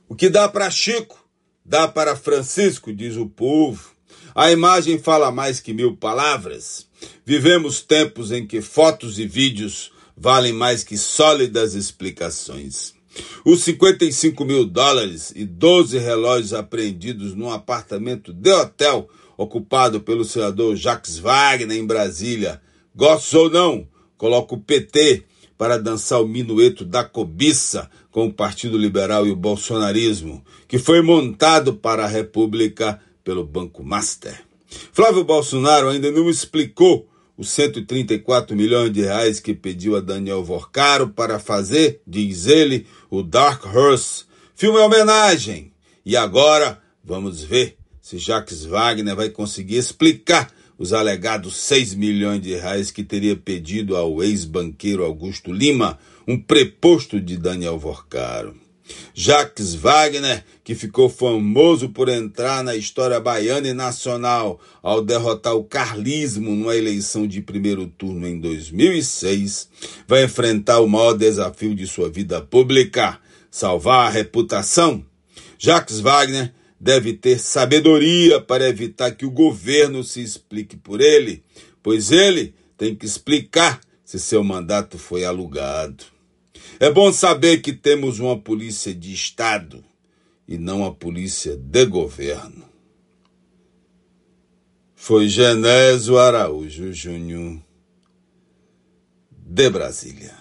O que dá para Chico, dá para Francisco, diz o povo. A imagem fala mais que 1000 palavras. Vivemos tempos em que fotos e vídeos valem mais que sólidas explicações. Os $55 mil e 12 relógios apreendidos num apartamento de hotel ocupado pelo senador Jacques Wagner em Brasília. Gostes ou não, coloca o PT para dançar o minueto da cobiça com o Partido Liberal e o bolsonarismo, que foi montado para a República pelo Banco Master. Flávio Bolsonaro ainda não explicou os R$134 milhões que pediu a Daniel Vorcaro para fazer, diz ele, o Dark Horse, filme homenagem. E agora vamos ver se Jacques Wagner vai conseguir explicar os alegados R$6 milhões que teria pedido ao ex-banqueiro Augusto Lima, um preposto de Daniel Vorcaro. Jacques Wagner, que ficou famoso por entrar na história baiana e nacional ao derrotar o carlismo numa eleição de primeiro turno em 2006, vai enfrentar o maior desafio de sua vida pública, salvar a reputação. Jacques Wagner deve ter sabedoria para evitar que o governo se explique por ele, pois ele tem que explicar se seu mandato foi alugado. É bom saber que temos uma polícia de Estado e não a polícia de governo. Foi Genésio Araújo Júnior, de Brasília.